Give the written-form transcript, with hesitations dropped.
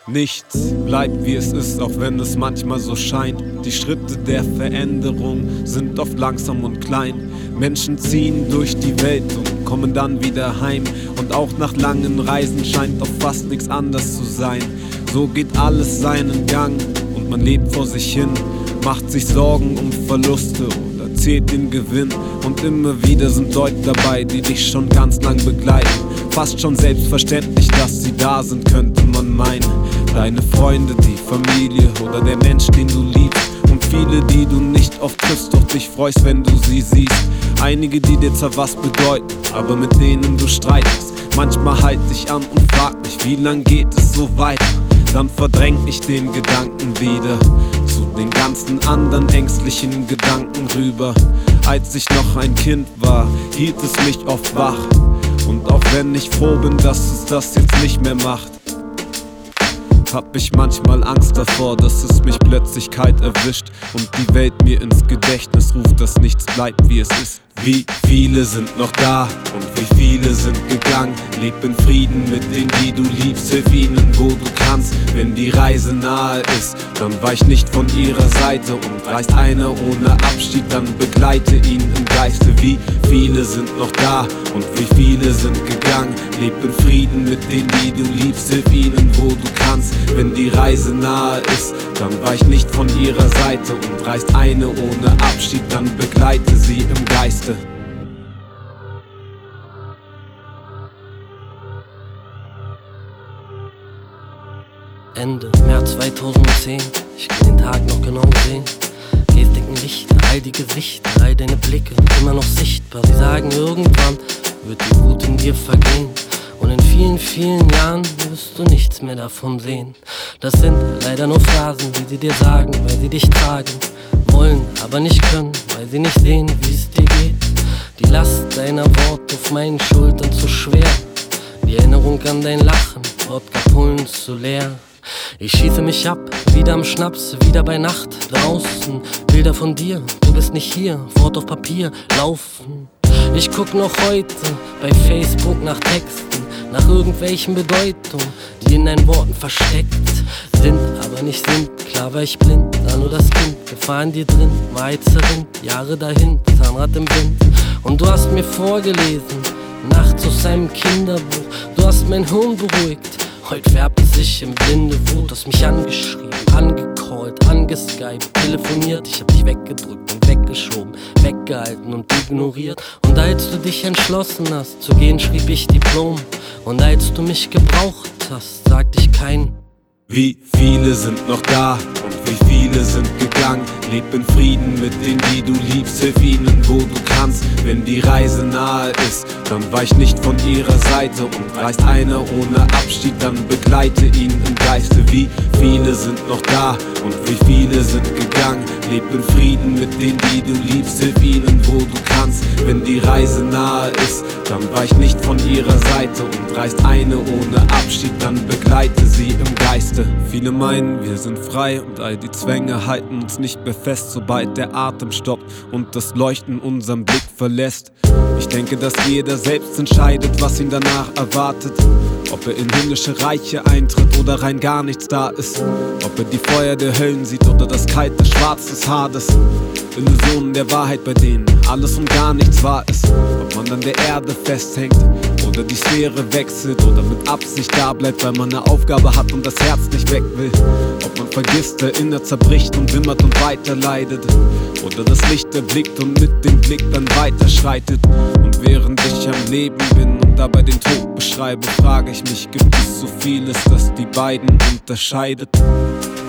Nichts bleibt wie es ist, auch wenn es manchmal so scheint. Die Schritte der Veränderung sind oft langsam und klein. Menschen ziehen durch die Welt und kommen dann wieder heim. Und auch nach langen Reisen scheint oft fast nichts anders zu sein. So geht alles seinen Gang und man lebt vor sich hin, macht sich Sorgen um Verluste oder zählt den Gewinn. Und immer wieder sind Leute dabei, die dich schon ganz lang begleiten. Fast schon selbstverständlich, dass sie da sind, könnte man meinen. Deine Freunde, die Familie oder der Mensch, den du liebst. Und viele, die du nicht oft triffst, doch dich freust, wenn du sie siehst. Einige, die dir zwar was bedeuten, aber mit denen du streitest. Manchmal halt ich an und frag mich, wie lang geht es so weiter? Dann verdräng ich den Gedanken wieder zu den ganzen anderen ängstlichen Gedanken rüber. Als ich noch ein Kind war, hielt es mich oft wach. Und auch wenn ich froh bin, dass es das jetzt nicht mehr macht, hab ich manchmal Angst davor, dass es mich plötzlich kalt erwischt und die Welt mir ins Gedächtnis ruft, dass nichts bleibt wie es ist. Wie viele sind noch da und wie viele sind gegangen? Leb in Frieden mit denen, die du liebst, hilf ihnen, wo du kannst. Wenn die Reise nahe ist, dann weich nicht von ihrer Seite. Und reißt einer ohne Abschied, dann begleite ihn im Geiste. Wie viele sind noch da und wie viele sind gegangen? Leb in Frieden mit denen, die du liebst, hilf ihnen, wo du kannst. Wenn die Reise nahe ist, dann weich nicht von ihrer Seite. Und reißt eine ohne Abschied, dann begleite sie im Geiste. Ende März 2010, ich kann den Tag noch genau sehen. Gestiken Lichter, all die Gesichter, all deine Blicke, immer noch sichtbar. Sie sagen, irgendwann wird die Wut in dir vergehen. Und in vielen, vielen Jahren wirst du nichts mehr davon sehen. Das sind leider nur Phrasen, die sie dir sagen, weil sie dich tragen wollen, aber nicht können, weil sie nicht sehen, wie es dir geht. Die Last deiner Worte auf meinen Schultern zu schwer. Die Erinnerung an dein Lachen, Wodka-Pullen zu leer. Ich schieße mich ab, wieder am Schnaps, wieder bei Nacht draußen. Bilder von dir, du bist nicht hier, Wort auf Papier, laufen. Ich guck noch heute bei Facebook nach Texten, nach irgendwelchen Bedeutungen, die in deinen Worten versteckt sind, aber nicht sind. Klar war ich blind, da nur das Kind, Gefahr in dir drin, Wahrheit zerrinnt, Jahre dahin, Zahnrad im Wind. Und du hast mir vorgelesen, nachts aus einem Kinderbuch, du hast mein Hirn beruhigt. Heute färbt es sich in blinde Wut, hast mich angeschrieben, angecallt, angeskypt, telefoniert. Ich hab dich weggedrückt und weggeschoben, weggehalten und ignoriert. Und als du dich entschlossen hast zu gehen, schrieb ich Diplom. Und als du mich gebraucht hast, sagte ich kein. Wie viele sind noch da und wie viele sind gegangen? Leb in Frieden mit denen, die du liebst, hilf ihnen, wo du kannst. Wenn die Reise nahe ist, dann weich nicht von ihrer Seite. Und reißt einer ohne Abschied, dann begleite ihn im Geiste. Wie viele sind noch da und wie viele sind gegangen? Leb in Frieden mit denen, die du liebst, hilf ihnen, wo du kannst. Wenn die Reise nahe ist, dann weich nicht von ihrer Seite. Und reißt eine ohne Abschied, dann begleite sie im Geiste. Viele meinen, wir sind frei und all die Zwänge halten uns nicht mehr fest, sobald der Atem stoppt und das Leuchten unseren Blick verlässt. Ich denke, dass jeder selbst entscheidet, was ihn danach erwartet. Ob er in himmlische Reiche eintritt oder rein gar nichts da ist. Ob er die Feuer der Höllen sieht oder das kalte Schwarz des Hades. Illusionen der Wahrheit, bei denen alles und gar nichts wahr ist. Ob man an der Erde festhängt oder die Sphäre wechselt oder mit Absicht da bleibt, weil man eine Aufgabe hat und das Herz nicht weg will. Ob man vergisst, erinnert, zerbricht und wimmert und weiter leidet. Oder das Licht erblickt und mit dem Blick dann weiterschreitet. Und während ich am Leben bin und dabei den Tod beschreibe, frage ich mich, gibt es so vieles, das die beiden unterscheidet?